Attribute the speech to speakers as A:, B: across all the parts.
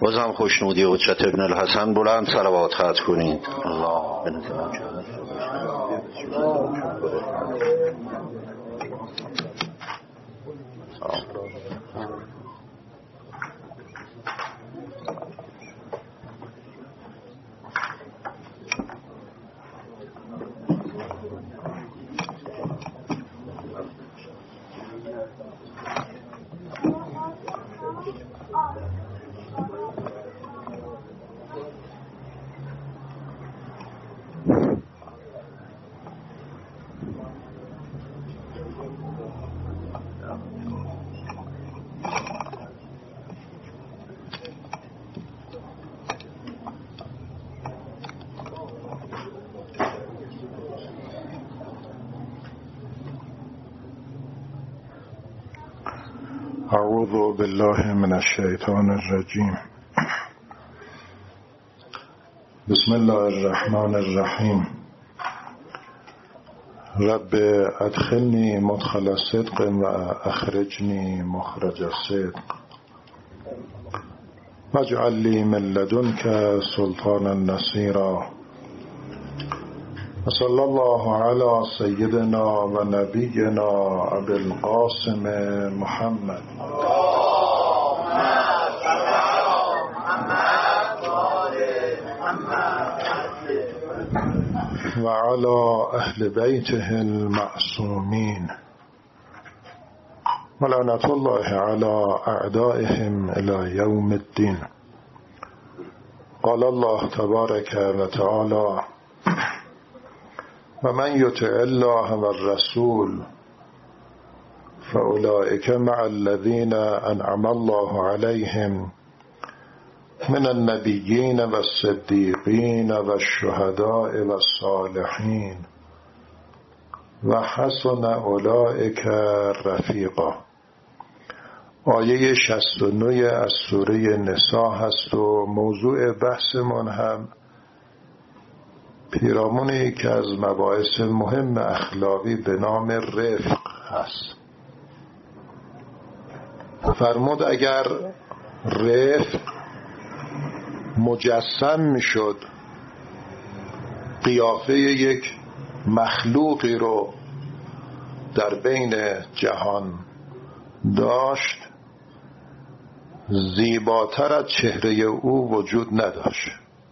A: بازم خوشنودی حجت ابن الحسن بلند صلوات ختم کنید. الله بنظرم
B: اعوذ بالله من الشیطان الرجیم. بسم الله الرحمن الرحیم. رب ادخلنی مدخل صدق و اخرجنی مخرج صدق واجعل لی من لدنک سلطانا نصیرا. صلی الله علی سیدنا و نبینا ابی القاسم محمد و علی اهل بیته المعصومین و لعنت الله علی اعدائهم الی یوم الدین. قال الله تبارک و تعالی و من یطع الله و الرسول فاولئک مع الذین انعم الله علیهم من النبیین و الصدیقین و الشهداء و الصالحین و حسن اولئک رفیقا. آیه 69 از سوره نساء هست و موضوع بحثمون هم پیرامون یکی از مباحث مهم اخلاقی به نام رفق هست. فرمود اگر رفق مجسم میشد، قیافه یک مخلوقی رو در بین جهان داشت، زیباتر از چهره او وجود نداشت.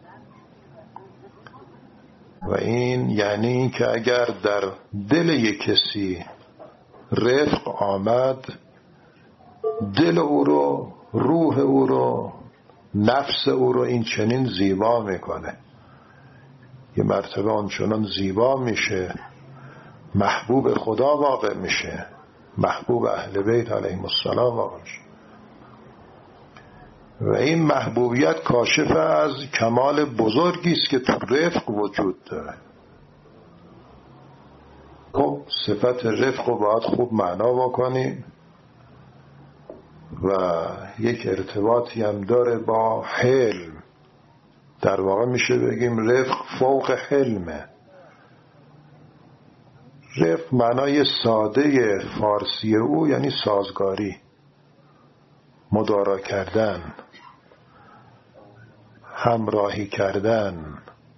B: و این یعنی که اگر در دل یک کسی رفق آمد، دل او رو، روح او رو، نفس او رو این چنین زیبا میکنه. یه مرتبه آنچنان زیبا میشه، محبوب خدا واقع میشه، محبوب اهل بیت علیهم السلام واقع میشه. و این محبوبیت کاشف از کمال بزرگی است که تو رفق وجود داره. خب صفت رفق رو باید خوب معنا بکنیم و یک ارتباطی هم داره با حلم. در واقع میشه بگیم رفق فوق حلمه. رفق معنای ساده فارسی او یعنی سازگاری، مدارا کردن، همراهی کردن.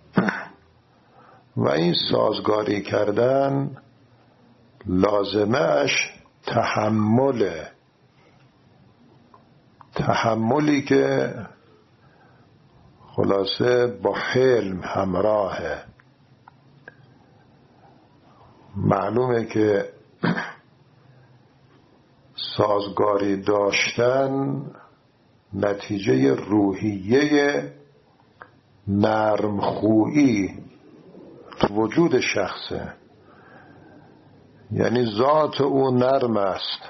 B: و این سازگاری کردن لازمش تحملی که خلاصه با حلم همراهه. معلومه که سازگاری داشتن نتیجه روحیه نرمخویی تو وجود شخصه. یعنی ذات او نرم است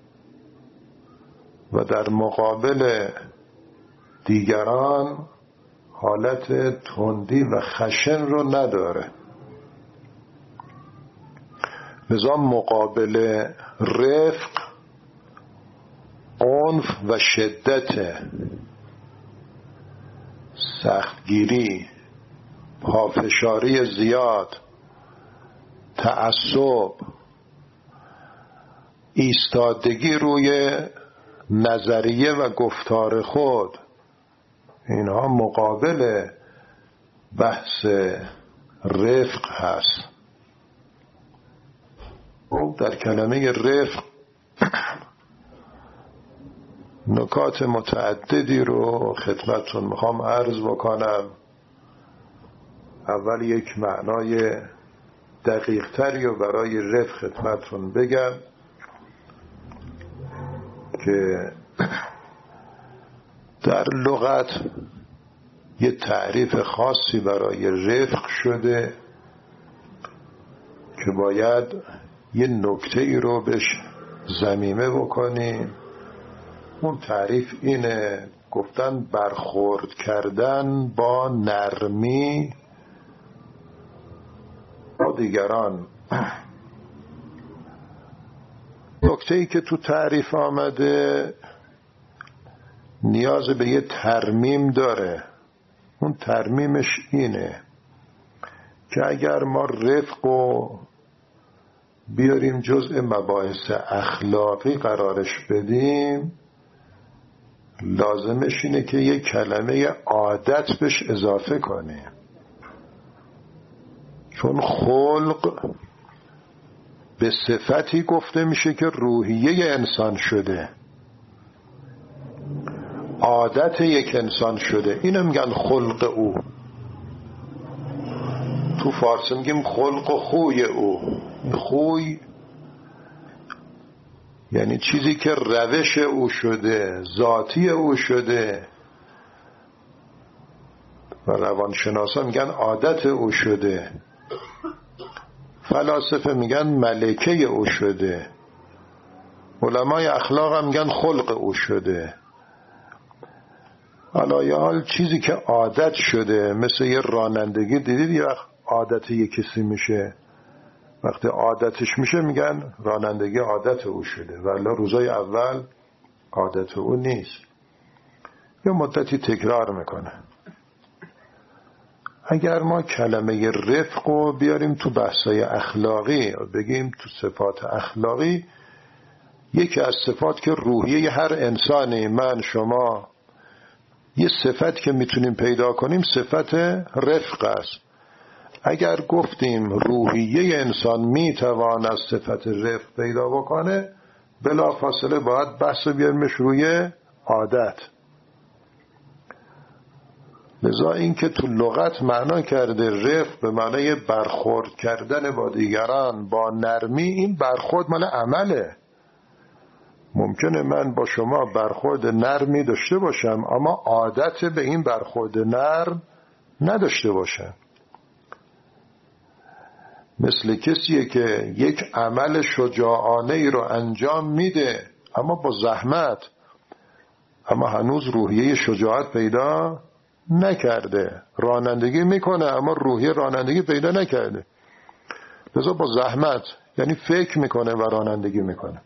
B: و در مقابل دیگران حالت تندی و خشن رو نداره. لذا مقابل رفق عنف و شدت، سختگیری، پافشاری زیاد، تعصب، ایستادگی روی نظریه و گفتار خود، اینها مقابل بحث رفق هست. در کلمه رفق نکات متعددی رو خدمتتون میخوام عرض بکنم. اول یک معنای دقیق تری رو برای رفق خدمتتون بگم که در لغت یه تعریف خاصی برای رفق شده که باید یه نکته ای رو بهش ضمیمه بکنیم. اون تعریف اینه، گفتن برخورد کردن با نرمی با دیگران. نکته ای که تو تعریف آمده نیاز به یه ترمیم داره. اون ترمیمش اینه که اگر ما رفق و بیاریم جزء مباحث اخلاقی قرارش بدیم، لازمش اینه که یک کلمه عادت بهش اضافه کنیم، چون خلق به صفتی گفته میشه که روحیه انسان شده، عادت یک انسان شده. اینو میگن خلق او. تو فارسی میگیم خلق و خوی او. خوی یعنی چیزی که روش او شده، ذاتی او شده، و روانشناسا میگن عادت او شده، فلاسفه میگن ملکه او شده، علمای اخلاق هم میگن خلق او شده. علایه حال چیزی که عادت شده، مثل یه رانندگی، دیدید یه وقت عادت یه کسی میشه، وقتی عادتش میشه میگن رانندگی عادت او شده، ولی روزای اول عادت او نیست، یه مدتی تکرار میکنه. اگر ما کلمه رفق رو بیاریم تو بحثای اخلاقی، بگیم تو صفات اخلاقی، یکی از صفات که روحیه هر انسانی، من شما، یه صفت که میتونیم پیدا کنیم صفت رفق است. اگر گفتیم روحیه انسان میتوان از صفت رفق پیدا بکنه، بلا فاصله باید بحث بیاریمش روی عادت. لذا این که تو لغت معنا کرده رفق به معنای برخورد کردن با دیگران با نرمی، این برخورد مال عمله. ممکنه من با شما برخورد نرمی داشته باشم اما عادت به این برخورد نرم نداشته باشم. مثل کسیه که یک عمل شجاعانه ای رو انجام میده اما با زحمت، اما هنوز روحیه شجاعت پیدا نکرده. رانندگی میکنه اما روحیه رانندگی پیدا نکرده، لذا با زحمت، یعنی فکر میکنه و رانندگی میکنه.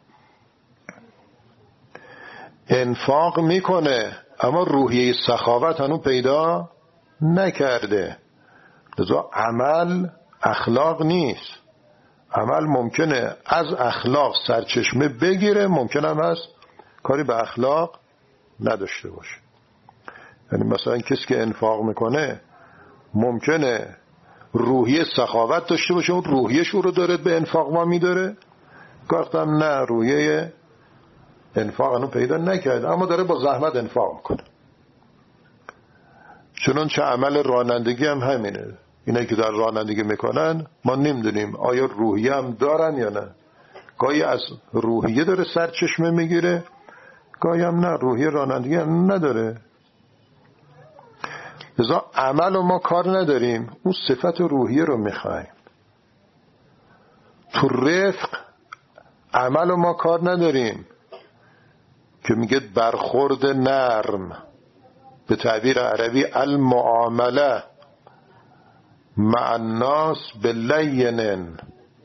B: انفاق میکنه اما روحیه سخاوت هنوز پیدا نکرده. لذا عمل اخلاق نیست. عمل ممکنه از اخلاق سرچشمه بگیره، ممکنه هم از کاری به اخلاق نداشته باشه. یعنی مثلا کسی که انفاق میکنه ممکنه روحیه سخاوت داشته باشه، اون روحیه‌ش او رو داره به انفاق وامی داره، گفتم نه، روحیه انفاق هنوز پیدا نکرده اما داره با زحمت انفاق میکنه. چنانچه عمل رانندگی هم همینه. اینایی که در رانندگی میکنن ما نمیدونیم آیا روحیه هم دارن یا نه. گاهی از روحیه داره سرچشمه میگیره، گاهی هم نه، روحیه رانندگی هم نداره. لذا عمل ما کار نداریم، اون صفت روحیه رو میخوایم. تو رفق عمل ما کار نداریم که میگه برخورد نرم، به تعبیر عربی المعامله مع الناس باللین.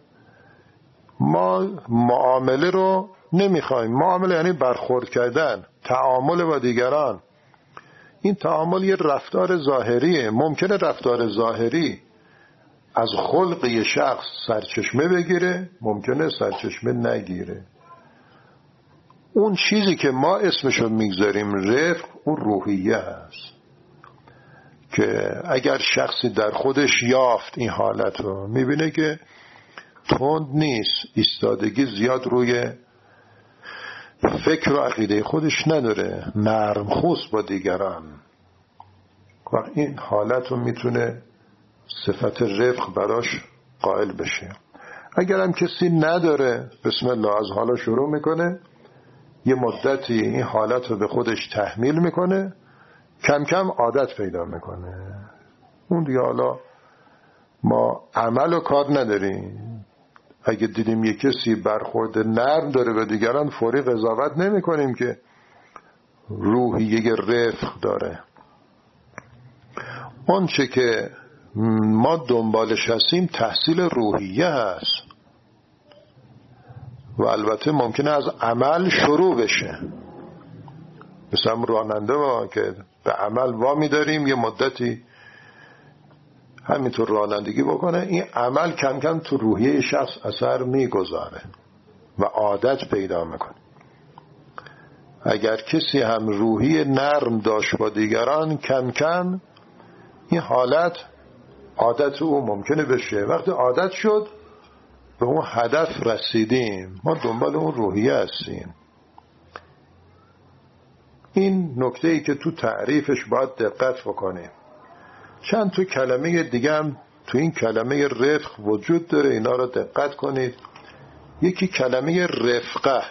B: ما معامله رو نمیخوایم. معامله یعنی برخورد کردن، تعامل با دیگران. این تعامل یه رفتار ظاهریه. ممکنه رفتار ظاهری از خلق یه شخص سرچشمه بگیره، ممکنه سرچشمه نگیره. اون چیزی که ما اسمشو میگذاریم رفق، اون روحیه هست. که اگر شخصی در خودش یافت این حالت رو، میبینه که تند نیست، ایستادگی زیاد روی فکر و عقیده خودش نداره، نرم خوست با دیگران، و این حالت رو میتونه صفت رفق براش قائل بشه. اگر هم کسی نداره، بسم الله از حالا شروع میکنه، یه مدتی این حالت رو به خودش تحمیل میکنه، کم کم عادت پیدا میکنه. اون دیگه حالا ما عمل و کار نداریم. اگه دیدیم یه کسی برخورد نرم داره به دیگران، فوری قضاوت نمی کنیم که روحیه رفق داره. اون چه که ما دنبالش هستیم تحصیل روحیه هست و البته ممکنه از عمل شروع بشه. مثلا راننده که به عمل وامی داریم یه مدتی همینطور رانندگی بکنه، این عمل کم کم تو روحیه شخص اثر میگذاره و عادت پیدا میکنه. اگر کسی هم روحیه نرم داشت با دیگران، کم کم این حالت عادت او ممکنه بشه. وقتی عادت شد، به اون هدف رسیدیم، ما دنبال اون روحیه هستیم. این نکته‌ای که تو تعریفش باید دقت بکنیم. چند تو کلمه دیگه هم تو این کلمه رفق وجود داره، اینا رو دقت کنید. یکی کلمه رفقه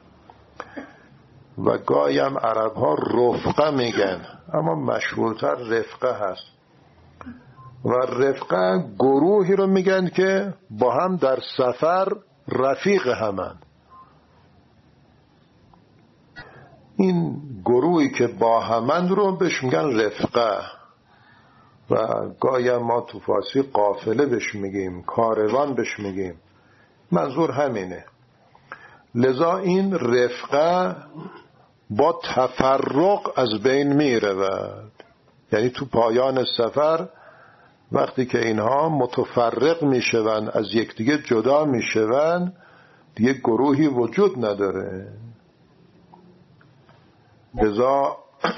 B: و گاهی هم عرب ها رفقه میگن، اما مشهورتر رفقه هست. و رفقه گروهی رو میگن که با هم در سفر رفیق همن. این گروهی که با همن رو بهش میگن رفقه، و گاهی ما تو فارسی قافله بهش میگیم، کاروان بهش میگیم، منظور همینه. لذا این رفقه با تفرق از بین میرود، یعنی تو پایان سفر وقتی که اینها متفرق میشوند، از یکدیگه جدا میشوند، دیگه گروهی وجود نداره. لذا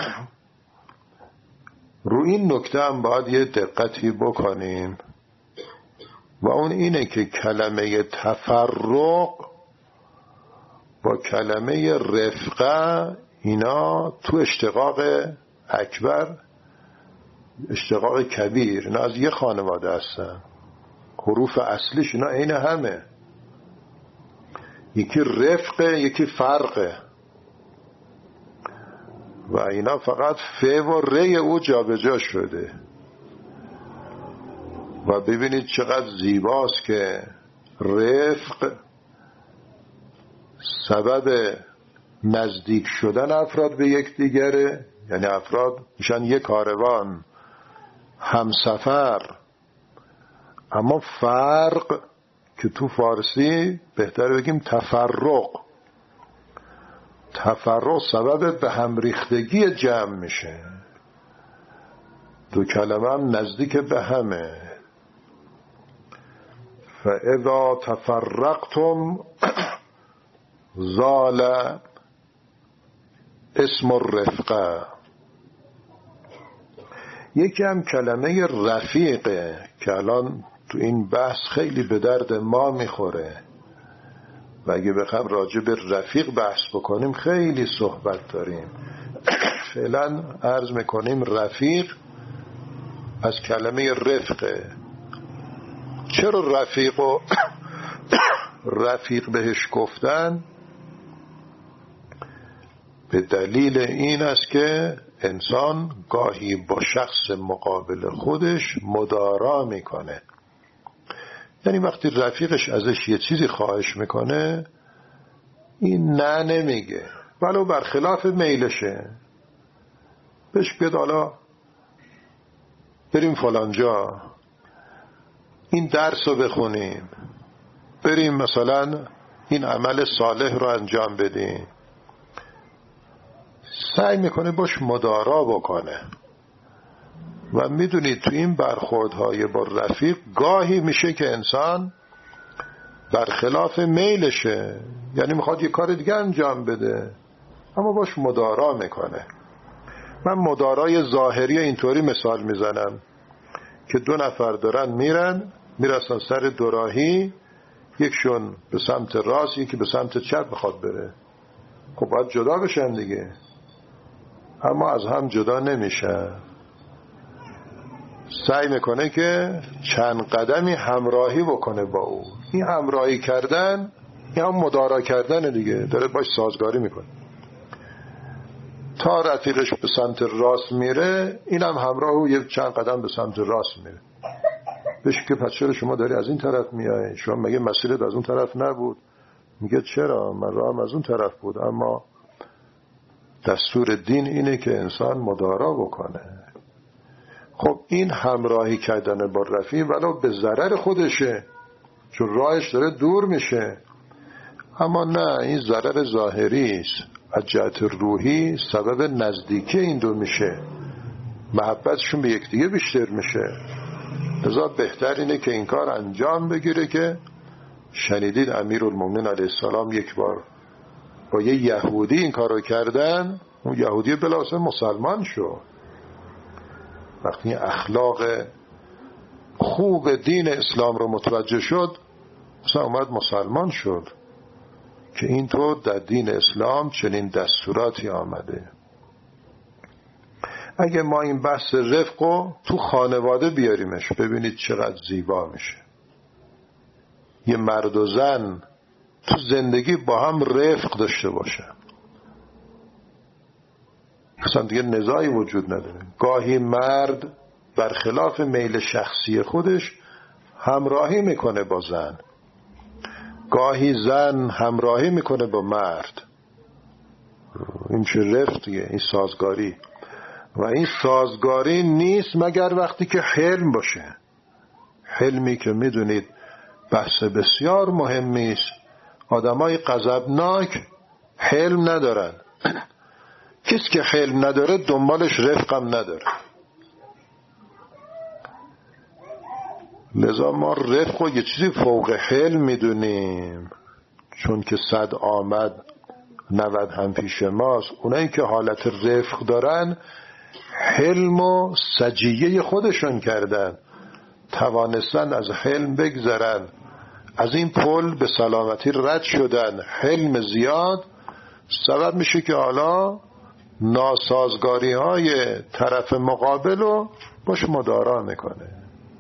B: رو این نکته هم باید یه دقتی بکنیم، و اون اینه که کلمه تفرق با کلمه رفقه اینا تو اشتقاق اکبر، اشتقاق کبیر، اینا از یه خانواده هستن. حروف اصلیش اینا عین همه، یکی رفقه یکی فرقه، و اینا فقط ف و ر او جابجا شده. و ببینید چقدر زیباست که رفق سبب نزدیک شدن افراد به یکدیگره، یعنی افراد میشن یک کاروان همسفر. اما فرق که تو فارسی بهتر بگیم تفرق، تفرق سبب به هم ریختگی جمع میشه. دو کلمه هم نزدیک به همه. فاذا تفرقتم زال اسم الرفقه. یکی هم کلمه رفیقه که الان تو این بحث خیلی به درد ما میخوره، و اگه بخوام راجع به رفیق بحث بکنیم خیلی صحبت داریم. فعلا عرض میکنیم رفیق از کلمه رفقه. چرا رفیق و رفیق بهش گفتن؟ به دلیل این است که انسان گاهی با شخص مقابل خودش مدارا میکنه. یعنی وقتی رفیقش ازش یه چیزی خواهش میکنه، این نه نمیگه، ولو برخلاف میلشه. بهش بگید حالا بریم فلانجا، این درس رو بخونیم، بریم مثلا این عمل صالح رو انجام بدیم، سعی میکنه باش مدارا بکنه. و میدونید تو این برخوردهای با رفیق گاهی میشه که انسان برخلاف میلشه، یعنی میخواد یه کار دیگه انجام بده اما باش مدارا میکنه. من مدارای ظاهری اینطوری مثال میزنم که دو نفر دارن میرسن سر دوراهی، یکشون به سمت راست یکی به سمت چپ بخواد بره، خب باید جدا بشن دیگه، اما از هم جدا نمیشن. سعی میکنه که چند قدمی همراهی بکنه با او. این همراهی کردن این هم مدارا کردن دیگه، داره باش سازگاری میکنه. تا رفیقش به سمت راست میره، این هم همراه او یک چند قدم به سمت راست میره. بهش که پس چرا شما داری از این طرف میای؟ شما مگه مسیرت از اون طرف نبود؟ میگه چرا، من راهم از اون طرف بود، اما دستور دین اینه که انسان مدارا بکنه. خب این همراهی کردن با رفیق ولو به ضرر خودشه، چون راهش داره دور میشه، اما نه، این ضرر ظاهری است. از جهت روحی سبب نزدیکی این دو میشه، محبتشون به یکدیگه بیشتر میشه. لذا بهتر اینه که این کار انجام بگیره که شنیدید امیرالمومنین علیه السلام یک بار با یه یهودی این کارو کردن، اون یهودی بلاسه مسلمان شد. وقتی اخلاق خوب دین اسلام رو متوجه شد، مثلا اومد مسلمان شد که اینطور در دین اسلام چنین دستوراتی آمده. اگه ما این بحث رفقو تو خانواده بیاریمش، ببینید چقدر زیبا میشه. یه مرد و زن تو زندگی با هم رفق داشته باشن، اصلا دیگه نزاعی وجود نداره. گاهی مرد برخلاف میل شخصی خودش همراهی میکنه با زن، گاهی زن همراهی میکنه با مرد. این چه رفقیه، این سازگاری. و این سازگاری نیست مگر وقتی که حلم باشه. حلمی که میدونید بحث بسیار مهمی است. آدمای غضبناک حلم ندارن. کسی که حلم نداره دنبالش رفقم نداره. لذا ما رفق رو یه چیزی فوق حلم میدونیم، چون که 100 آمد 90 هم پیش ماست. اونایی که حالت رفق دارن حلم و سجیه خودشون کردن، توانستن از حلم بگذرن، از این پل به سلامتی رد شدن. حلم زیاد سبب میشه که حالا ناسازگاری های طرف مقابل رو باش مدارا میکنه.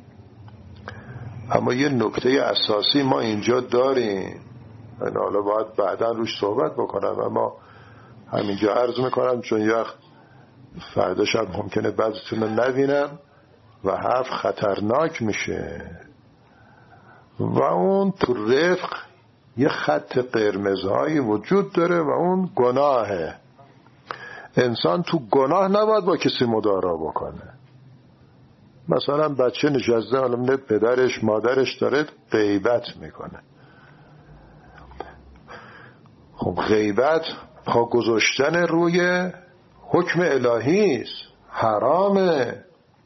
B: اما یه نکته اساسی ما اینجا داریم، من حالا باید بعدا روش صحبت بکنم، اما همینجا عرض میکنم چون یه فردا شب ممکنه بعضیتون رو نبینم و حرف خطرناک میشه. و اون تو رفق یه خط قرمزهایی وجود داره و اون گناهه. انسان تو گناه نباید با کسی مدارا بکنه. مثلا بچه نشسته، حالا پدرش مادرش داره غیبت میکنه. خب غیبت پا گذاشتن روی حکم الهی است، حرامه.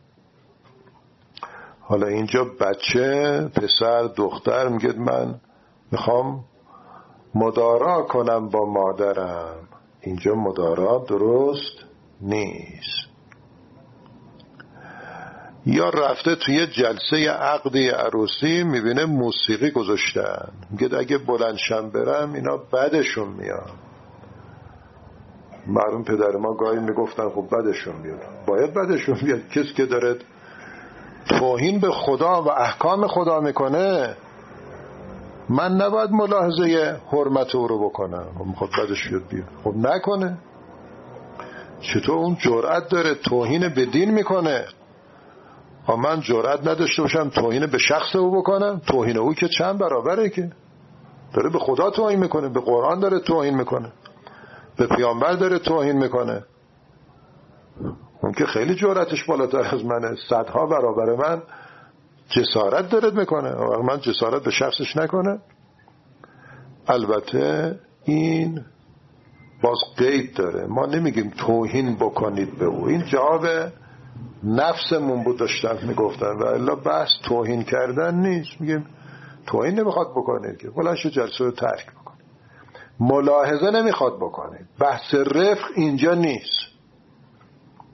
B: حالا اینجا بچه، پسر، دختر میگه من میخوام مدارا کنم با مادرم. اینجا مدارا درست نیست. یا رفته توی جلسه عقد عروسی میبینه موسیقی گذاشتن، میگه اگه بلندشم برم اینا بدشون میاد. معلوم پدر ما گاهی میگفتن خب بدشون بیاد، باید بدشون بیاد. کسی که داره توهین به خدا و احکام خدا میکنه، من نباید ملاحظه حرمت او رو بکنم. خب بدش بیاد، خب نکنه. چطور اون جرأت داره توهین به دین میکنه؟ من جرأت نداشته باشم توهین به شخص او بکنم؟ توهین او که چند برابره، که داره به خدا توهین میکنه، به قرآن داره توهین میکنه، به پیامبر داره توهین میکنه. اون که خیلی جرأتش بالاتر از منه، 100 برابر من جسارت داره میکنه. من جسارت به شخصش نکنه. البته این باز قید داره، ما نمیگیم توهین بکنید به او، این جواب نفسمون بود داشتن میگفتن، و الا بحث توهین کردن نیست. میگیم توهین نمیخواد بکنید که بلنش جلسه رو ترک بکنید، ملاحظه نمیخواد بکنید. بحث رفق اینجا نیست.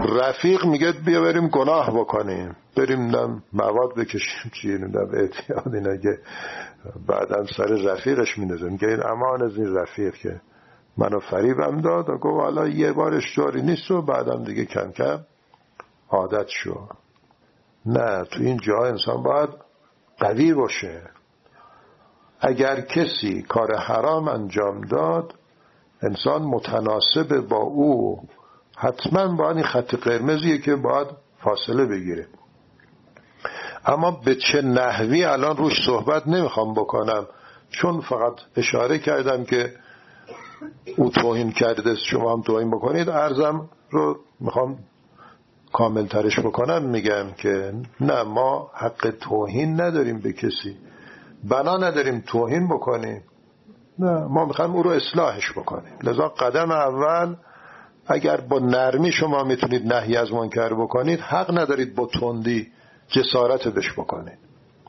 B: رفیق میگه بیا بریم گناه بکنیم، بریم مواد بکشیم، چیه اعتیاد اینا، که بعدم سر رفیقش میندازه، میگه این امان از این رفیق که منو فریبم داد و گفت حالا یه بارش جاری نیست و بعدم دیگه کم کم عادت شو. نه، تو این جا انسان باید قوی باشه. اگر کسی کار حرام انجام داد، انسان متناسب با او حتما باید این خط قرمزیه که باید فاصله بگیره. اما به چه نحوی الان روش صحبت نمیخوام بکنم، چون فقط اشاره کردم که او توهین کرده، شما هم توهین بکنید. عرضم رو میخوام کامل ترش بکنم، میگم که نه، ما حق توهین نداریم به کسی، بنا نداریم توهین بکنیم، نه، ما میخوایم او رو اصلاحش بکنیم. لذا قدم اول اگر با نرمی شما میتونید نهی از منکر بکنید، حق ندارید با تندی جسارت بش بکنید.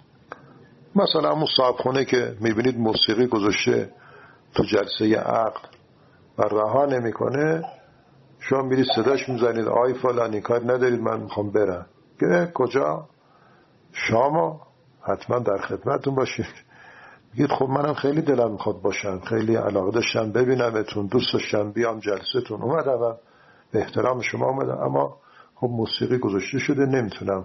B: مثلا همون صاحبخونه که میبینید موسیقی گذاشته تو جلسه عقد و رها نمیکنه، شما میرید صداش میزنید آی فلانی کار ندارید من میخوام برم، که کجا؟ شما حتما در خدمتون باشید. میگید خب منم خیلی دلم میخواد باشم، خیلی علاقه داشتم ببینمتون، دوست داشتم بیام جلستون، اومدم به احترام شما اومدم، اما خب موسیقی گذاشته شده نمیتونم،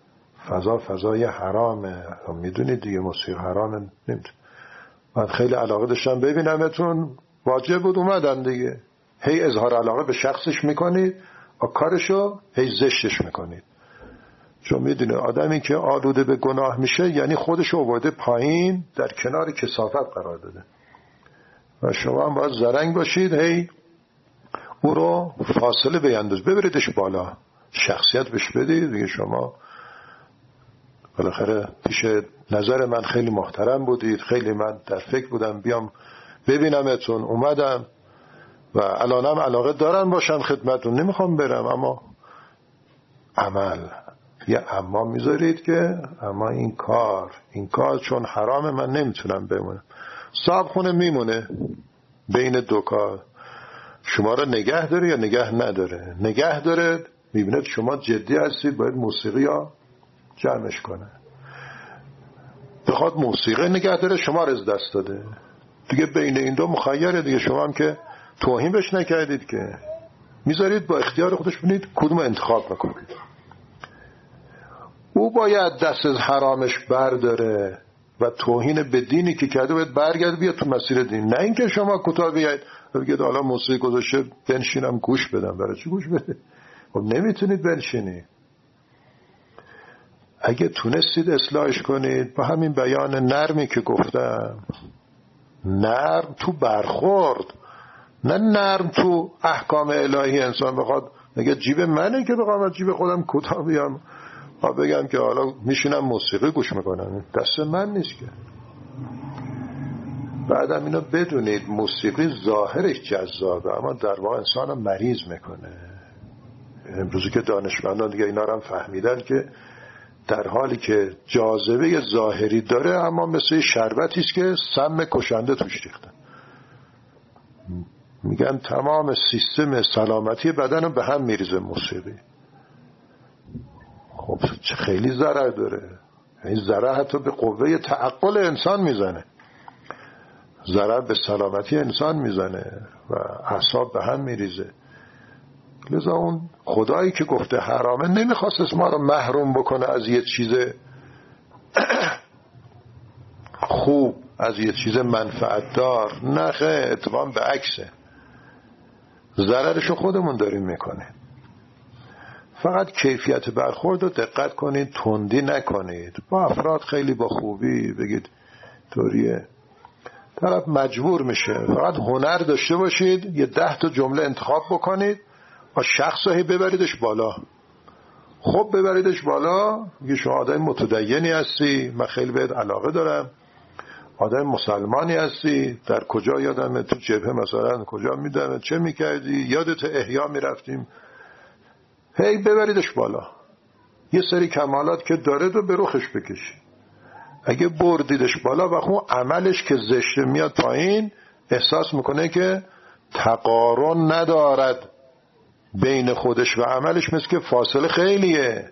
B: فضای حرامه، میدونید دیگه موسیقی حرامه، نمیتونم، من خیلی علاقه داشتم ببینمتون، واجب بود اومدم دیگه. هی اظهار علاقه به شخصش میکنید و کارشو هی زشتش میکنید. چون میدونه آدمی که آلوده به گناه میشه یعنی خودشو آورده پایین، در کنار کثافت قرار داده، و شما هم باید زرنگ باشید، هی او رو فاصله بینداز، ببریدش بالا، شخصیت بهش بدید دیگه. شما بالاخره پیش نظر من خیلی محترم بودید، خیلی من در فکر بودم بیام ببینمتون، اومدم و الانم علاقه دارم باشم خدمتون، نمیخوام برم، اما عمل یه اما میذارید که اما این کار چون حرام من نمیتونم بمونم. صاحب خونه میمونه بین دو کار، شما را نگه داره یا نگه نداره. نگه داره، میبینید شما جدی هستید، باید موسیقی ها جمعش کنه. بخواد موسیقی نگه داره، شما را از دست داده دیگه. بین این دو مخیره دیگه. شما هم که توهین بهش نکردید که، میذارید با اختیار خودش ببینید کدوم انتخاب میکنید. او باید دست از حرامش برداره و توهین به دینی که کرده باید برگرد بیاد تو مسیر دین، نه اینکه شما کوتاه بیاید بگید حالا موسیقی گذاشته بنشینم گوش بدم. برای چی گوش بده؟ خب نمیتونید بنشینید. اگه تونستید اصلاحش کنید با همین بیان نرمی که گفتم، نرم تو برخورد، نه نرم تو احکام الهی. انسان بخواد نگه جیب منه که بخوام جیب خودم کوتاه بیام و بگم که حالا میشینم موسیقی گوش میکنم، دست من نیست که. بعدم اینو بدونید موسیقی ظاهرش جذابه اما در واقع انسان مریض میکنه. امروزی که دانشمندان دیگه اینا رو هم فهمیدن که در حالی که جاذبه ظاهری داره اما مثل شربتی است که سم کشنده توش ریختن. میگن تمام سیستم سلامتی بدن رو به هم میریزه موسیقی. خب خیلی ضرر داره. این ضرر حتی به قوه تعقل انسان میزنه، ضرر به سلامتی انسان میزنه و اعصاب به هم میریزه. لذا اون خدایی که گفته حرامه نمیخواست ما رو محروم بکنه از یه چیز خوب، از یه چیز منفعت دار. نه، اتفاقا به عکسه، ضررشو خودمون داریم میکنه. فقط کیفیت برخورد رو دقت کنید، تندی نکنید. با افراد خیلی با خوبی بگید طوریه، طرف مجبور میشه. فقط هنر داشته باشید، یه 10 تا جمله انتخاب بکنید و شخص رو ببریدش بالا. خب ببریدش بالا، میگه شما آدم متدینی هستی، من خیلی بهت علاقه دارم، آدم مسلمانی هستی، در کجا یادمه تو جبهه مثلا کجا میدم چه میکردی، یادت احیا میرفتیم. هی ببریدش بالا، یه سری کمالات که داره رو به رخش بکشی. اگه بردیدش بالا و اون عملش که زشته میاد پایین، احساس میکنه که تقارن ندارد بین خودش و عملش مثل که فاصله خیلیه.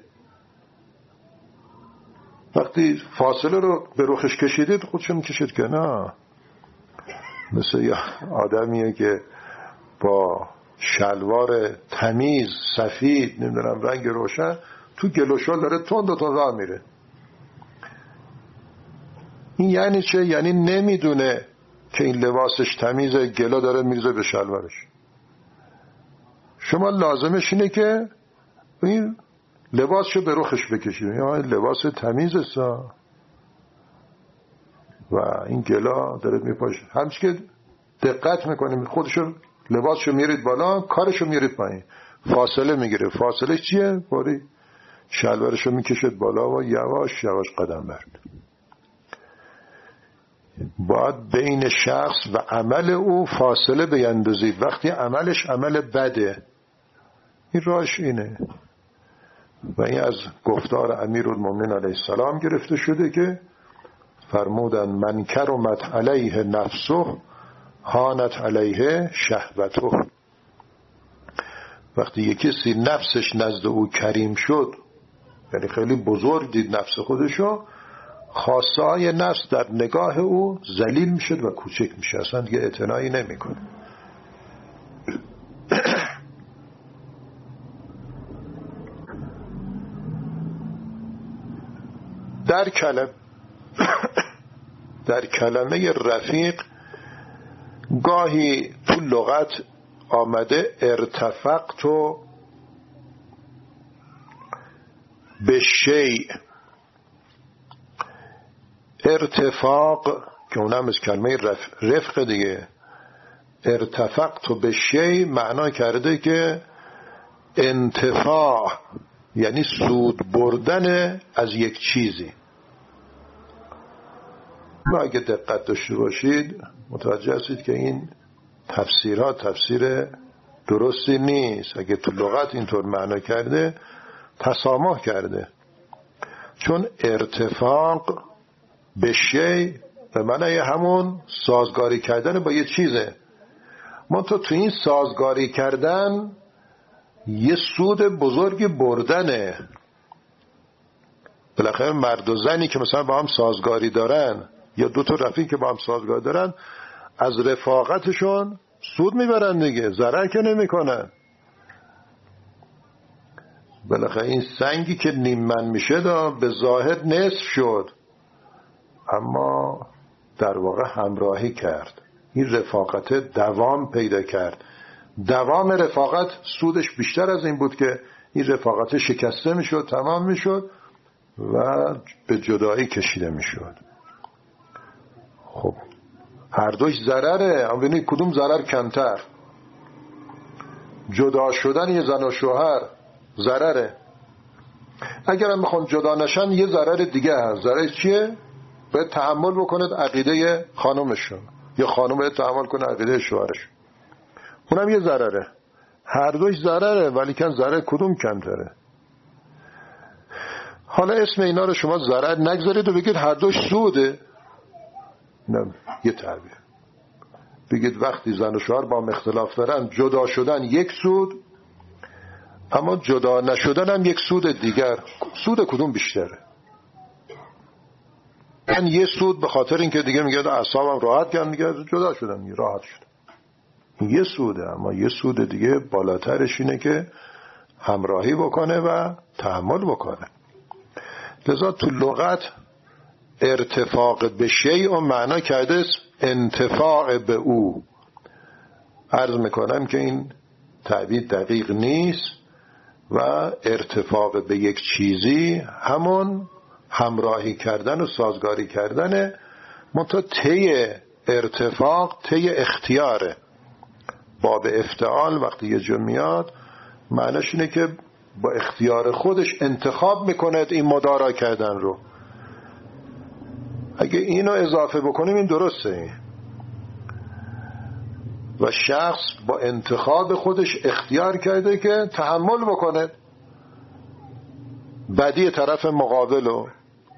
B: وقتی فاصله رو به رخش کشیدید خودشو میکشید که نه. مثل یه آدمیه که با شلوار تمیز سفید نمیدونم رنگ روشن تو گل و شل داره تند و تند راه میره. این یعنی چه؟ یعنی نمیدونه که این لباسش تمیزه، گلا داره میریزه به شلوارش. شما لازمش اینه که این لباسشو به رخش بکشید، یا لباس تمیزه سا و این گلا داره میپاشه. همچه که دقت میکنیم خودشو لباسشو میرید بالا، کارشو میرید پایین، فاصله میگیره. فاصله چیه؟ باری شلوارشو میکشید بالا و یواش یواش قدم برد. باید بین شخص و عمل او فاصله بیندازید. وقتی عملش عمل بده، این راهش اینه. و این از گفتار امیرالمومنین علیه السلام گرفته شده که فرمودن من کرمت علیه نفسه هانت علیه شهوته. وقتی یک کسی نفسش نزد او کریم شد، یعنی خیلی بزرگ دید نفس خودشو، خاصه های نفس در نگاه او ذلیل میشد و کوچک میشه، اصلا دیگه اعتنایی نمیکنه. در کلمه رفیق گاهی تو لغت آمده ارتفقت و به شیء. ارتفاق که اونم از کلمه رفق دیگه. ارتفقت و به شیء معنا کرده که انتفاع، یعنی سود بردن از یک چیزی. ما اگه دقت داشته باشید متوجه هستید که این تفسیرها تفسیر درستی نیست. اگه تو لغت اینطور معنا کرده تسامح کرده، چون ارتفاق به شی به معنی همون سازگاری کردن با یه چیزه. منتها تو این سازگاری کردن یه سود بزرگی بردنه. بالاخره مرد و زنی که مثلا با هم سازگاری دارن یا دو تا رفیق که با هم سازگاری دارن از رفاقتشون سود میبرن دیگه، ضرر که نمیکنن. بالاخره این سنگی که نیممن میشه به ظاهر نصف شد، اما در واقع همراهی کرد. این رفاقت دوام پیدا کرد. دوام رفاقت سودش بیشتر از این بود که این رفاقت شکسته میشد، تمام میشد و به جدایی کشیده میشد. خب هر دوش ضرره، اما ببینید کدوم ضرر کمتر. جدا شدن یه زن و شوهر ضرره. اگر هم بخوان جدا نشن یه ضرر دیگه هست. ضرر چیه؟ باید تحمل بکنید عقیده خانومشون یا خانوم باید تحمل کنه عقیده شوهرش. اونم یه ضرره. هر دوش ضرره، ولی کن ضرر کدوم کمتره؟ حالا اسم اینا رو شما ضرر نگذارید و بگید هر دوش سوده. نه، یه تعبیر بگید وقتی زن و شوهر با هم اختلاف دارن، جدا شدن یک سود، اما جدا نشدن هم یک سود دیگر. سود کدوم بیشتره؟ من یه سود به خاطر اینکه دیگه میگه اعصابم راحت کردم، میگه جدا شدم راحت شد، یه سوده. اما یه سود دیگه بالاترش اینه که همراهی بکنه و تحمل بکنه. لذا تو لغت ارتفاق به شیء و معنا کرده انتفاع به او. عرض میکنم که این تعبیر دقیق نیست و ارتفاق به یک چیزی همون همراهی کردن و سازگاری کردن، منتها طی ارتفاق طی اختیاره. باب افتعال وقتی یه جا میاد معنیش اینه که با اختیار خودش انتخاب میکند این مدارا کردن رو. اگه اینو اضافه بکنیم این درسته. و شخص با انتخاب خودش اختیار کرده که تحمل بکنه بدی طرف مقابلو،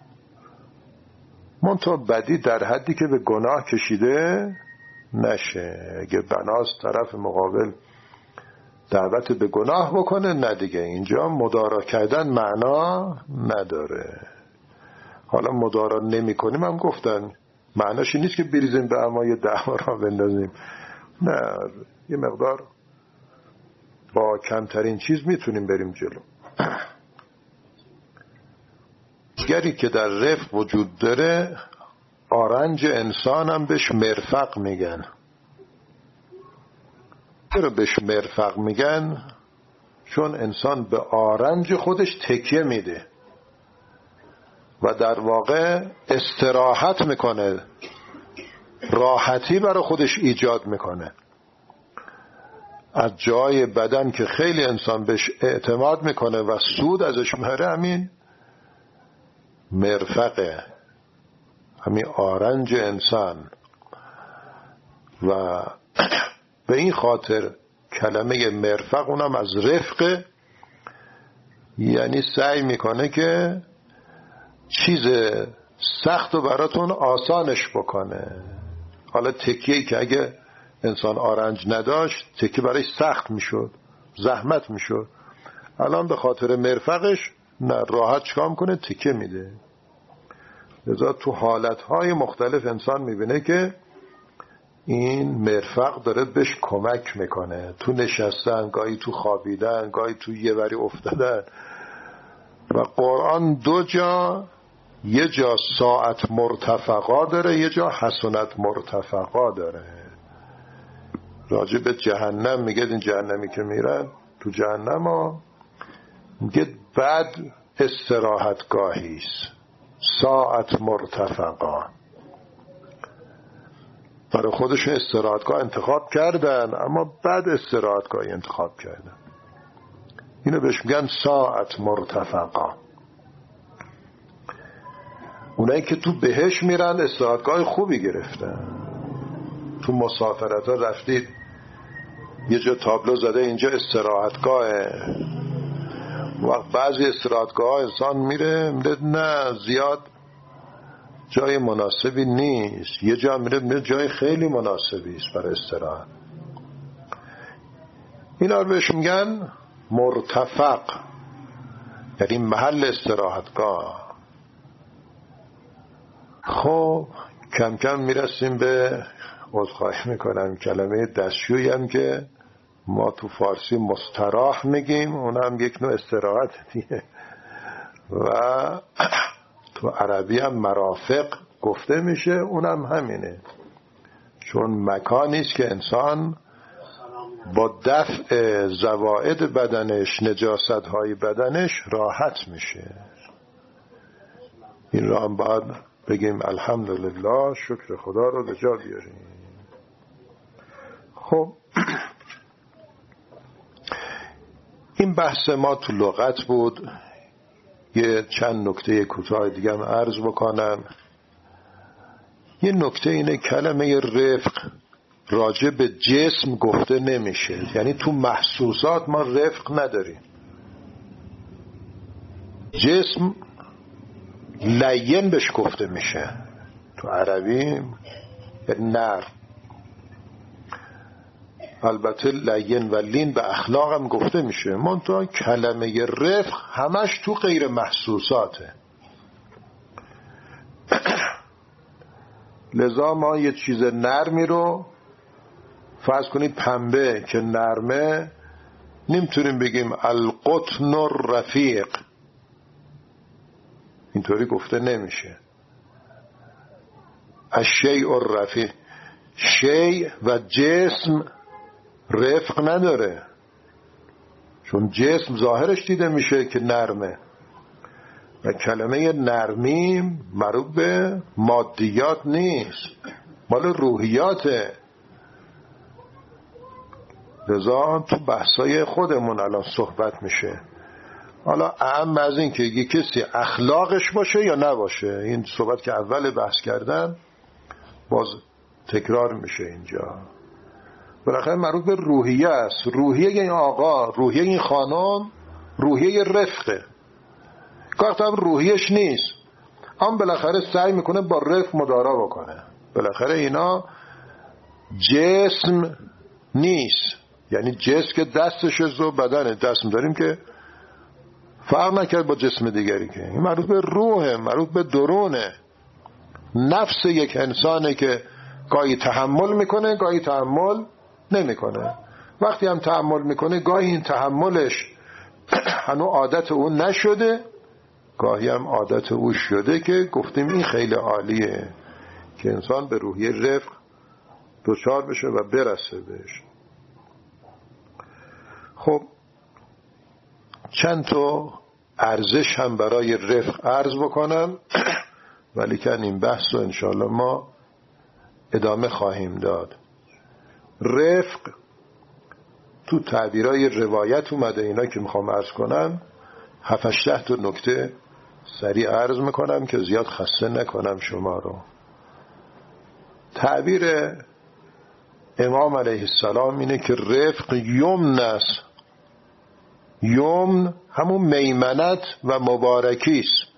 B: منتها بدی در حدی که به گناه کشیده نشه. اگه بناست طرف مقابل دعوت به گناه بکنه، نه دیگه اینجا مدارا کردن معنا نداره. حالا مدارا نمی کنیم هم گفتن معناش نیست که بریزیم به امای دعوا را بندازیم، نه، یه مقدار با کمترین چیز میتونیم بریم جلو. گری که در رفق وجود داره، آرنج انسان هم بهش مرفق میگن. چرا بهش مرفق میگن؟ چون انسان به آرنج خودش تکیه میده و در واقع استراحت میکنه، راحتی برای خودش ایجاد میکنه. از جای بدن که خیلی انسان بهش اعتماد میکنه و سود ازش میبره، همین مرفقه، همین آرنج انسان. و به این خاطر کلمه مرفق اونم از رفق، یعنی سعی میکنه که چیز سخت و براتون آسانش بکنه. حالا تکیه‌ای که اگه انسان آرنج نداشت، تکیه برای سخت میشد، زحمت میشد. الان به خاطر مرفقش نه، راحت چکام کنه، تکیه میده. لذا تو حالتهای مختلف انسان میبینه که این مرفق داره بهش کمک میکنه، تو نشستن، گاهی تو خوابیدن، گاهی تو یه وری افتادن. و قرآن دو جا، یه جا ساعت مرتفقا داره، یه جا حسنت مرتفقا داره. راجع به جهنم میگه این جهنمی که میرن تو جهنم ها، میگه بد استراحتگاهیست، ساعت مرتفقا. برای خودشون استراحتگاه انتخاب کردن، اما بد استراحتگاهی انتخاب کردن. اینو بهش میگن ساعت مرتفقا. اونایی که تو بهش میرن استراحتگاه خوبی گرفتن. تو مسافرت ها رفتید یه جا تابلو زده اینجا استراحتگاهه، وقت بعضی استراحتگاه ها انسان میره نه زیاد جای مناسبی نیست، یه جا میره جای خیلی مناسبی است برای استراحت. اینا رو بهش میگن مرتفق، یعنی محل استراحتگاه. خب کم کم میرسیم به، عذرخواهی میکنم، کلمه دستشویی هم که ما تو فارسی مستراح میگیم، اون هم یک نوع استراحت دیگه. و تو عربی هم مرافق گفته میشه، اونم همینه، چون مکانی است که انسان با دفع زوائد بدنش، نجاست‌های بدنش راحت میشه. این را هم باید بگیم الحمدلله، شکر خدا رو به جا بیاریم. خب این بحث ما تو لغت بود. یه چند نکته کوتاه دیگه هم عرض بکنم. یه نکته اینه، کلمه رفق راجع به جسم گفته نمیشه، یعنی تو محسوسات ما رفق نداریم. جسم لین بهش گفته میشه تو عربی، نرم. البته لین و لین به اخلاق هم گفته میشه، منتها کلمه رفق همش تو غیر محسوساته. لذا ما یه چیز نرمی رو، فرض کنید پنبه که نرمه، نمیتونیم بگیم القطن الرفیق، اینطوری گفته نمیشه. الشیء الرفیق، شیء و جسم رفق نداره، چون جسم ظاهرش دیده میشه که نرمه و کلمه نرمی مربوط به مادیات نیست، مال روحیاته. لذا تو بحثای خودمون الان صحبت میشه. حالا اهم از این که یه کسی اخلاقش باشه یا نباشه، این صحبت که اول بحث کردم باز تکرار میشه اینجا. بالاخره مربوط به روحیه است. روحیه این آقا، روحیه این خانم، روحیه رفقه. کارتم روحیش نیست، اما بالاخره سعی میکنه با رفق مدارا بکنه. بالاخره اینا جسم نیست، یعنی جسم که دستش و بدن دست داریم که فرق نکرد با جسم دیگری، که این مربوط به روحه، مربوط به درونه، نفس یک انسانه که گاهی تحمل میکنه گاهی تحمل نمیکنه. وقتی هم تحمل میکنه گاهی این تحملش هنوز عادت اون نشده، گاهی هم عادت او شده، که گفتیم این خیلی عالیه که انسان به روحیه رفق دچار بشه و برسه بهش. خب چند تا ارزش هم برای رفق عرض بکنم ولی که این بحث رو انشاءالله ما ادامه خواهیم داد. رفق تو تعبیرهای روایت اومده، اینا که میخوام عرض کنم 7-8 تا نکته سریع عرض میکنم که زیاد خسته نکنم شما رو. تعبیر امام علیه السلام اینه که رفق یمن است. یمن همون میمنت و مبارکی است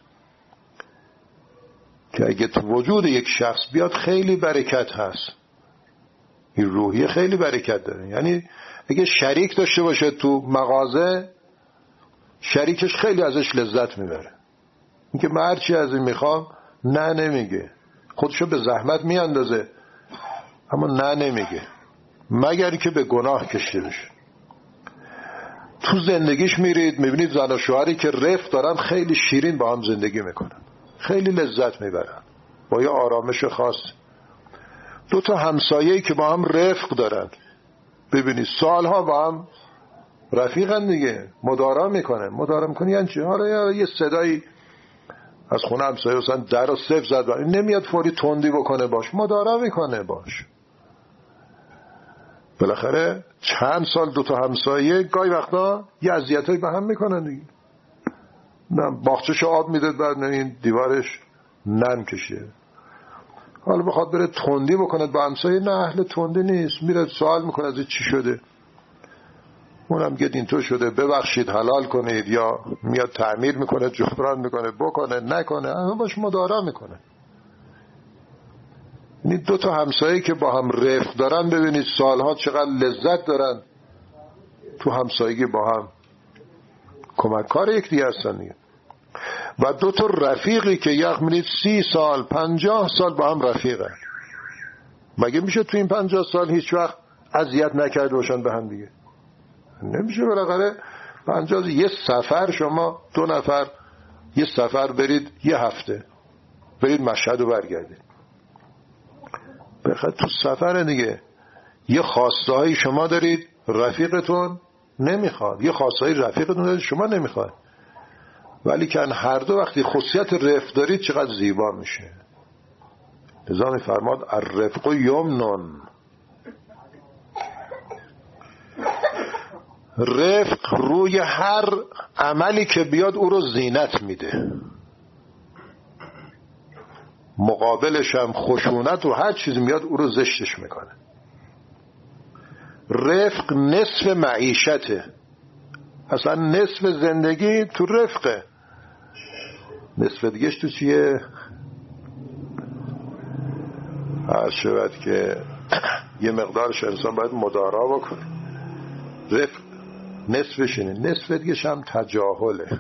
B: که اگه تو وجود یک شخص بیاد خیلی برکت هست. این روحیه خیلی برکت داره. یعنی اگه شریک داشته باشه تو مغازه، شریکش خیلی ازش لذت میبره. اینکه من هرچی از این میخوام نه نمیگه، خودشو به زحمت میاندازه اما نه نمیگه، مگر که به گناه کشیده بشه. تو زندگیش میرید میبینید زن و شوهری که رفق دارن خیلی شیرین با هم زندگی میکنن، خیلی لذت میبرن با یه آرامش خاص. دو تا همسایه‌ای که با هم رفق دارن، ببینید سالها با هم رفیقن دیگه، مدارا میکنه یعنی چی؟ آره یه صدایی از خونه همسایه مثلا در رو صفر زد، نمیاد فوری تندی بکنه باش، مدارا میکنه باش. بالاخره چند سال دو تا همسایه گاهی وقتا یه اذیتایی به هم میکنن دیگه. نه باغچه‌شو آب میده بعد نه این دیوارش نم کشه، حالا بخواد بره تندی بکنه با همسایه، نه اهل تندی نیست، میره سوال میکنه از چی شده، اونم گه اینطور شده ببخشید حلال کنید، یا میاد تعمیر میکنه جبران میکنه بکنه نکنه، اما باش مدارا میکنه. یعنی دو تا همسایه که با هم رفق دارن ببینید سالها چقدر لذت دارن تو همسایگی، با هم کمککار یکدیگه هستن دیگه. و دو تا رفیقی که یعنی 30 سال 50 سال با هم رفیقن، مگه میشه تو این 50 سال هیچ وقت اذیت نکرده باشن به هم دیگه؟ نمیشه. بالاخره 50 یه سفر، شما 2 نفر یه سفر برید یه هفته برید مشهد و برگردید، بخاطر تو سفر دیگه یه خواسته هایی شما دارید رفیقتون نمیخواد، یه خواسته هایی رفیقتون دارید شما نمیخواد، ولی که هر دو وقتی خصوصیت رفق دارید چقدر زیبا میشه. لذا میفرماد الرفق یمنون، رفق روی هر عملی که بیاد او رو زینت میده، مقابلش هم خشونت و هر چیز میاد او رو زشتش میکنه. رفق نصف معیشته، اصلا نصف زندگی تو رفقه، نصف دیگهش تو چیه؟ عرض شود که یه مقدارش انسان باید مدارا بکنه. رفق نصفش اینه، نصف دیگهش هم تجاهله.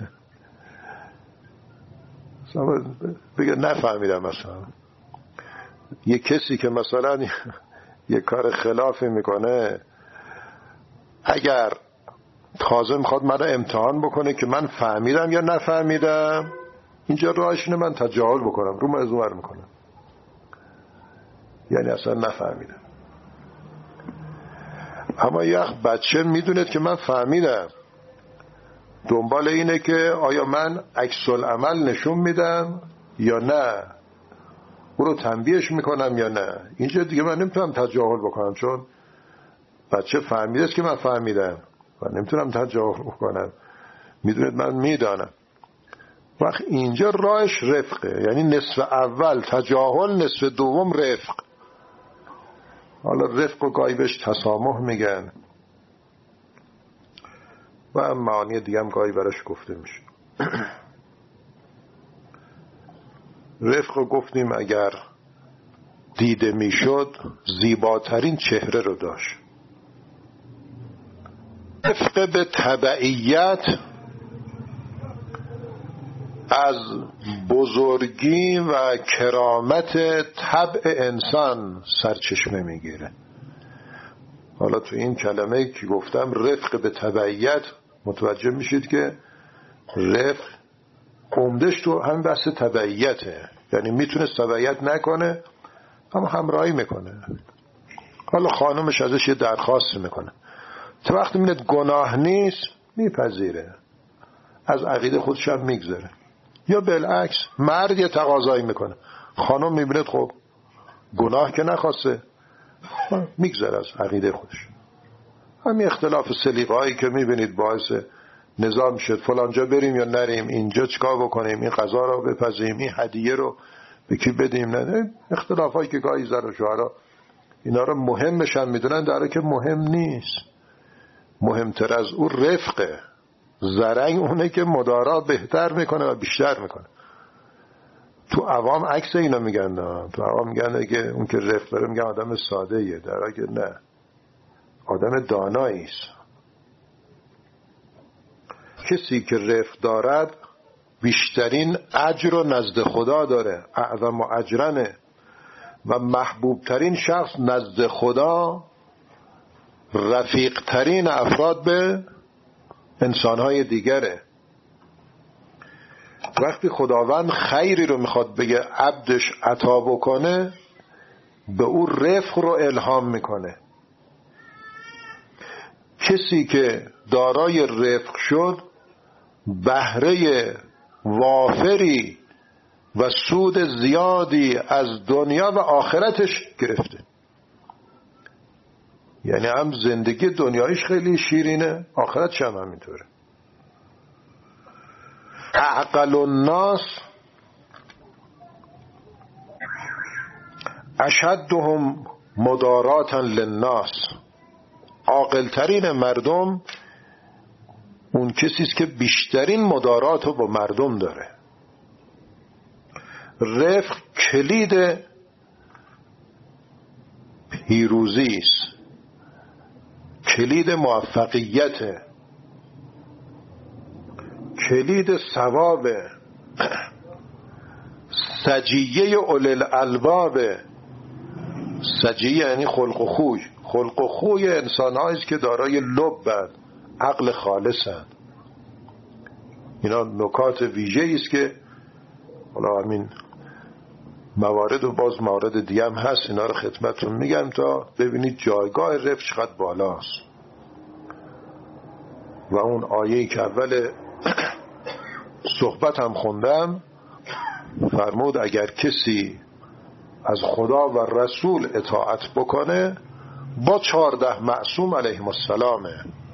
B: بگه نفهمیدم. مثلا یه کسی که مثلا یه کار خلافی میکنه، اگر تازه میخواد من رو امتحان بکنه که من فهمیدم یا نفهمیدم، اینجا راهش اینه من تجاهل بکنم، رو من ازور میکنم، یعنی اصلا نفهمیدم. اما یه بچه میدونه که من فهمیدم، دنبال اینه که آیا من عکس العمل نشون میدم یا نه، او رو تنبیهش میکنم یا نه. اینجا دیگه من نمیتونم تجاهل بکنم، چون بچه فهمیده است که من فهمیدم و نمیتونم تجاهل بکنم، میدونید من میدانم. وقت اینجا راهش رفقه، یعنی نصف اول تجاهل، نصف دوم رفق. حالا رفق و گاهی بهش تسامح میگن و معانی دیگه هم گاهی براش گفته میشه. رفق رو گفتیم اگر دیده میشد زیباترین چهره رو داشت. رفق به تبعیت از بزرگی و کرامت طبع انسان سرچشمه میگیره. حالا تو این کلمه که گفتم رفق به تبعیت متوجه میشید که رفق عمدش تو همین بحث تبعیته، یعنی میتونه تبعیت نکنه اما همراهی میکنه. حالا خانمش ازش یه درخواست میکنه، تو وقتی میبینید گناه نیست میپذیره، از عقیده خودش هم میگذره. یا بالعکس مرد یه تقاضایی میکنه، خانم میبینید خب گناه که نخواسته میگذره از عقیده خودش. همین اختلاف سلیقه‌ای که میبینید باعث نزاع میشه فلانجا بریم یا نریم، اینجا چیکار بکنیم، این غذا رو بپزیم، این هدیه رو به کی بدیم، نه اختلافایی که گاهی زن و شوهرها اینا رو مهمشن میدونن، در حالی که مهم نیست. مهمتر از اون رفقه، زرنگ اونه که مدارا بهتر میکنه و بیشتر میکنه. تو عوام عکس اینا میگن، تو عوام میگن که اون که رفق داره میگن آدم ساده ایه، در حالی که نه، آدم دانایی است. کسی که رفق دارد بیشترین اجر و نزد خدا داره، اعظم و اجرنه، و محبوب ترین شخص نزد خدا رفیق ترین افراد به انسانهای دیگره. وقتی خداوند خیری رو میخواد بگه عبدش عطا بکنه، به او رفق رو الهام میکنه. کسی که دارای رفق شد بهره وافری و سود زیادی از دنیا و آخرتش گرفته. یعنی هم زندگی دنیایش خیلی شیرینه، آخرتش هم همینطوره. اعقل الناس اشدهم مداراتا للناس. عاقل‌ترین مردم اون کسی است که بیشترین مدارات رو با مردم داره. رفق کلید پیروزی است، کلید موفقیت، کلید ثواب، سجیه اولی الالباب. سجیه یعنی خلق و خوی. خلق و خوی انسان هاییست که دارای لبند، عقل خالصند. اینا نکات ویژه‌ای است که حالا همین موارد و باز موارد دیگه هم هست، اینا رو خدمتتون میگم تا ببینید جایگاه رفق چقدر بالاست. و اون آیه‌ای که اول صحبت هم خوندم فرمود اگر کسی از خدا و رسول اطاعت بکنه با 14 معصوم علیهم السلامه.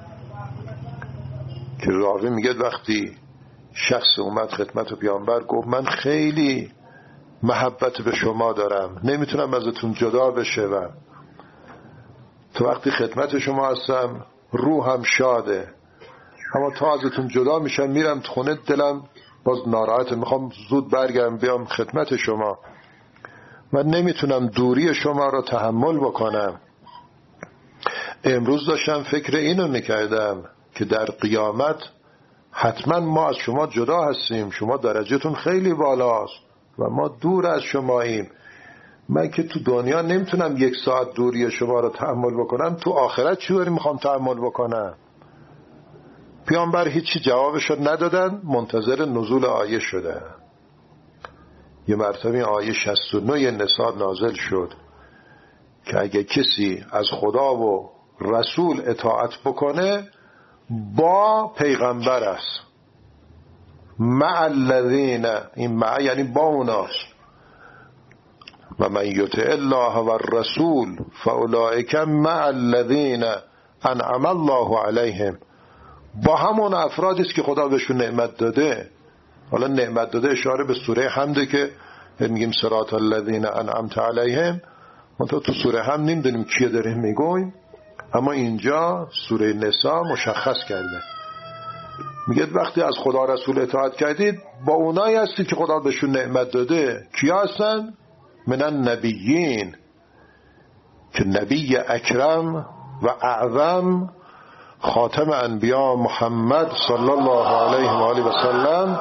B: که راوی میگه وقتی شخص اومد خدمت پیامبر گفت من خیلی محبت به شما دارم، نمیتونم ازتون جدا بشم، تو وقتی خدمت شما هستم روحم شاده، اما تا ازتون جدا میشم میرم تو خونه دلم باز ناراحته، میخوام زود برگردم بیام خدمت شما، من نمیتونم دوری شما رو تحمل بکنم. امروز داشتم فکر اینو میکردم که در قیامت حتما ما از شما جدا هستیم، شما درجتون خیلی بالاست و ما دور از شماییم. من که تو دنیا نمیتونم 1 ساعت دوری شما رو تحمل بکنم، تو آخرت چطوری میخوام تحمل بکنم؟ پیامبر هیچی جوابش رو ندادن، منتظر نزول آیه شدن. یه مرتبه آیه 69 نساء نازل شد که اگه کسی از خدا و رسول اطاعت بکنه با پیغمبر است، مع الذین، این مع یعنی با اوناست، و من یطع الله و الرسول فاولئک مع الذین انعم الله علیهم، با همون افرادی است که خدا بهشون نعمت داده. حالا نعمت داده اشاره به سوره حمده که میگیم صراط الذین انعمت علیهم، منتها تو سوره حمد نمیدونیم کیه داریم میگویم، اما اینجا سوره نساء مشخص کرده، میگه وقتی از خدا رسول اطاعت کردید با اونایی هستی که خدا بهشون نعمت داده. کیا هستن؟ من النبیین، که نبی اکرم و اعظم خاتم انبیا محمد صلی الله علیه و آله و سلم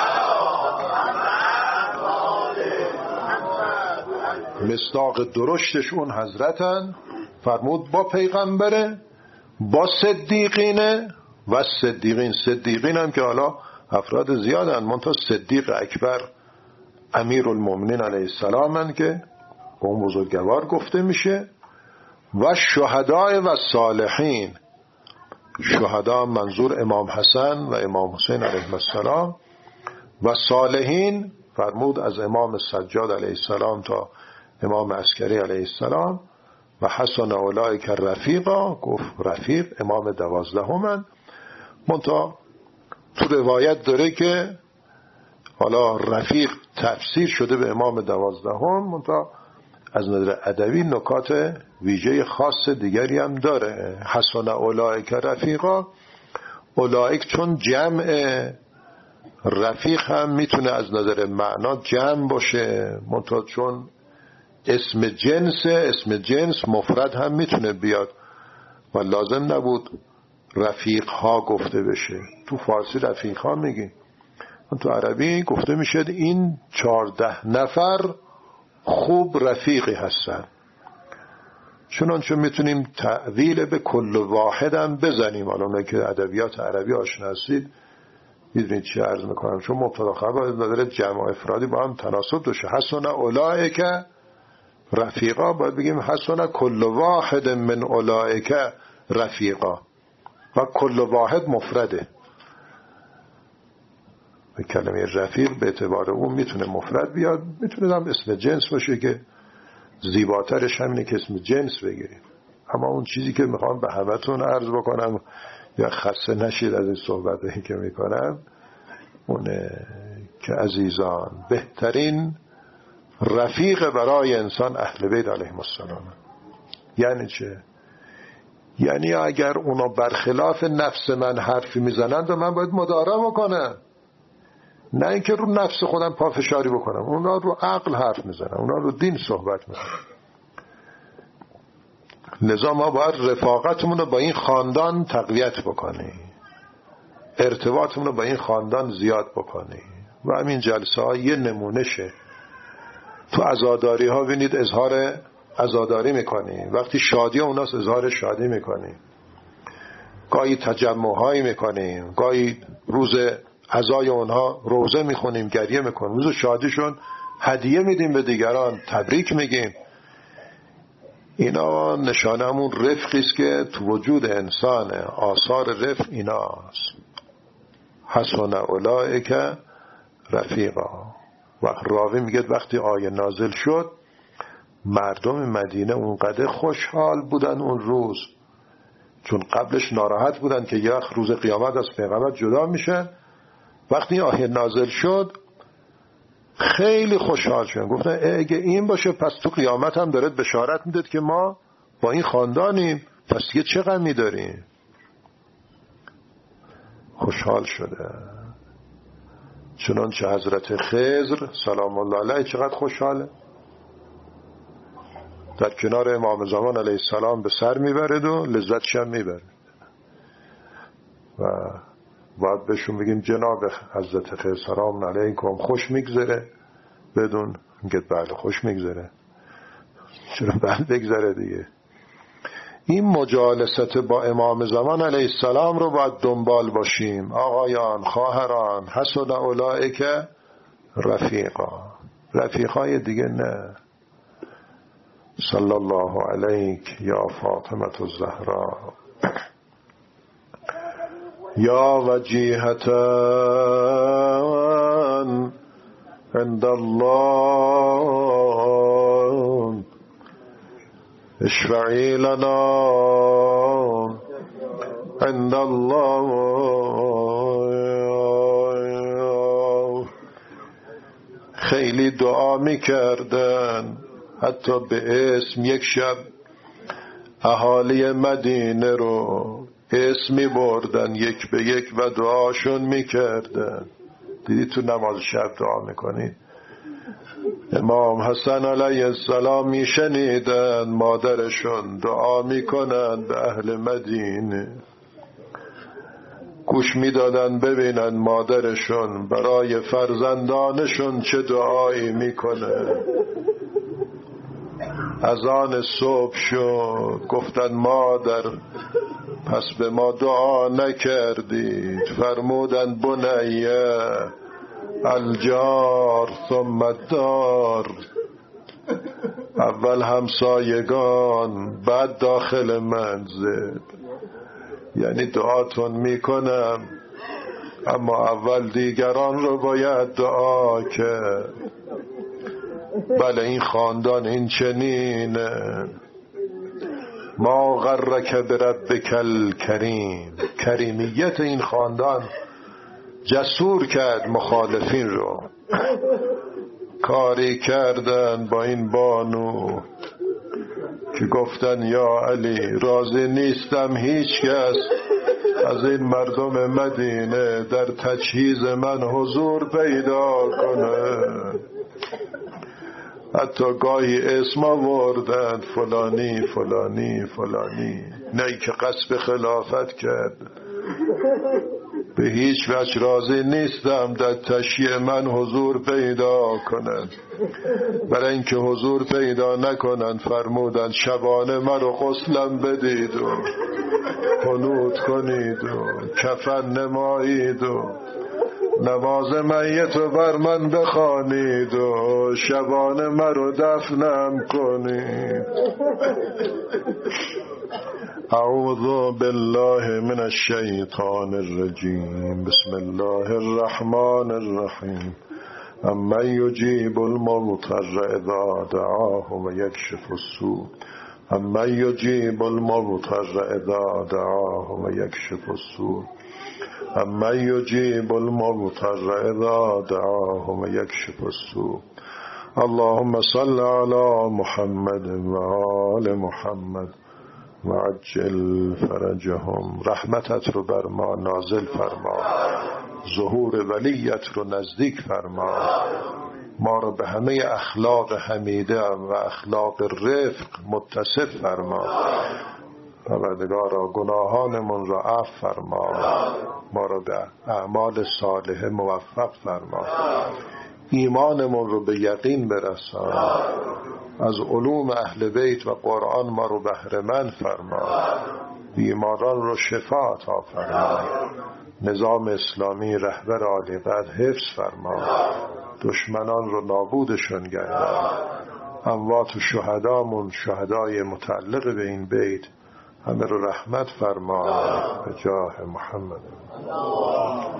B: مصداق درشتش اون حضرتن. فرمود با پیغمبره، با صدیقینه و صدیقین هم که حالا افراد زیادن، منتها صدیق اکبر امیرالمومنین علیه السلام هن که اون بزرگوار گفته میشه، و شهداء و صالحین. شهدا منظور امام حسن و امام حسین علیه السلام، و صالحین فرمود از امام سجاد علیه السلام تا امام عسکری علیه السلام، و حسن اولئک رفیقا، گفت رفیق امام 12 منتها تو روایت داره که حالا رفیق تفسیر شده به امام 12 منتها از نظر ادبی نکات ویژه خاص دیگری هم داره. حسن اولئک رفیقا، اولئک چون جمع، رفیق هم میتونه از نظر معنا جمع باشه، منتها چون اسم جنس مفرد هم میتونه بیاد و لازم نبود رفیق ها گفته بشه. تو فارسی رفیق ها میگیم، تو عربی گفته میشه این 14 نفر خوب رفیقی هستن. چنانچه میتونیم تعویل به کل واحد هم بزنیم. حالا که ادبیات عربی آشنا هستید میدونید چی عرض میکنم، چون مبتدا خبر داره جمع افرادی با هم تناسب داشته. حسن اولئک رفیقا، باید بگیم حسن کل واحد من اولئک رفیقا، و کل واحد مفرده. کلمه رفیق به اعتبار اون میتونه مفرد بیاد، میتونه هم اسم جنس باشه که زیباترش همینه که اسم جنس بگیریم. اما اون چیزی که میخوام به همتون عرض بکنم یا خسته نشید از این صحبتی که میکنم، اونه که عزیزان بهترین رفیق برای انسان اهل بیت علیهم السلام. یعنی چه؟ یعنی اگر اونا برخلاف نفس من حرفی میزنند و من باید مدارا بکنم، نه اینکه رو نفس خودم پافشاری بکنم. اونا رو عقل حرف میزنن، اونا رو دین صحبت میکنن. لذا ما باید رفاقتمون رو با این خاندان تقویت بکنیم، ارتباطمون رو با این خاندان زیاد بکنیم. و همین جلسه ها یه نمونشه. تو عزاداری ها بینید اظهار عزاداری میکنیم، وقتی شادی اوناست اظهار شادی میکنیم، گاهی تجمع هایی میکنیم، گاهی روز عزای اونها روزه میخونیم، گریه میکنیم، روز شادیشون هدیه میدیم به دیگران، تبریک میگیم. اینا نشانه همون رفقیست که تو وجود انسان، آثار رفق ایناست. حسن اولئک رفیقا. و راوی میگه وقتی آیه نازل شد مردم مدینه اونقدر خوشحال بودن اون روز، چون قبلش ناراحت بودن که یک روز قیامت از پیغمبر جدا میشن. وقتی آیه نازل شد خیلی خوشحال شدن، گفتن اگه این باشه پس تو قیامت هم دارد بشارت میداد که ما با این خاندانیم، پس دیگه چه غمی داریم. خوشحال شده. چنانچه حضرت خضر سلام الله علیه چقدر خوشحاله، در کنار امام زمان علیه السلام به سر میبرد و لذتش هم میبرد. و باید بهشون بگیم جناب حضرت خضر سلام علیکم خوش میگذره؟ بدون میگه بله خوش میگذره. چرا بله بگذره دیگه. این مجالست با امام زمان علیه السلام رو باید دنبال باشیم. آقایان، خواهران، حسن اولئک رفیقا. رفیقای دیگه نه. صلی الله علیک یا فاطمة الزهرا یا وجیهتان عند الله اشفعی لنا عند الله. خیلی دعا میکردن، حتی به اسم یک شب اهالی مدینه رو اسمی بردن یک به یک و دعاشون میکردن. دیدی تو نماز شب دعا میکنید، امام حسن علیه السلام میشنیدن مادرشون دعا میکنن به اهل مدینه. گوش میدادن ببینن مادرشون برای فرزندانشون چه دعایی میکنه. اذان صبح شد، گفتن مادر پس به ما دعا نکردید. فرمودن بنیه الجار ثم الدار، اول همسایگان بعد داخل منزل. یعنی دعاتون میکنم اما اول دیگران رو باید دعا کرد. بله این خاندان این چنینه. ما غرک بربک الکریم، کریمیت این خاندان جسور کرد مخالفین رو. کاری کردن با این بانو که گفتن یا علی راضی نیستم هیچ کس از این مردم مدینه در تجهیز من حضور پیدا کنه. حتی گاهی اسم آوردند فلانی فلانی فلانی، نه که قصد خلافت کرد. به هیچ وجه راضی نیستم در تشییع من حضور پیدا کنند. برای اینکه حضور پیدا نکنند فرمودند شبانه من رو غسلم بدید و قنوت کنید و کفن نمایید و نماز میت رو بر من بخوانید و شبانه من رو دفنم کنید. اعوذ بالله من الشیطان الرجیم. بسم الله الرحمن الرحیم. امن یجیب المضطر اذا دعاه و یکشف السوء، امن یجیب المضطر اذا دعاه و یکشف السوء، امن یجیب المضطر اذا دعاه و یکشف السوء. اللهم صل علی محمد و آل محمد و عجل فرجهم. رحمتت رو بر ما نازل فرما، ظهور ولیت رو نزدیک فرما، ما رو به همه اخلاق حمیده و اخلاق رفق متصف فرما. پروردگارا گناهانمون را عفو فرما، ما را به اعمال صالحه موفق فرما، ایمانمون رو به یقین برسان، از علوم اهل بیت و قرآن ما رو بهره‌مند فرما، بیماران رو شفا عطا فرما، نظام اسلامی رهبر عالی قدر حفظ فرما، دشمنان رو نابودشون گردان، اموات و شهدامون شهدای متعلق به این بیت همه رو رحمت فرما به جاه محمد.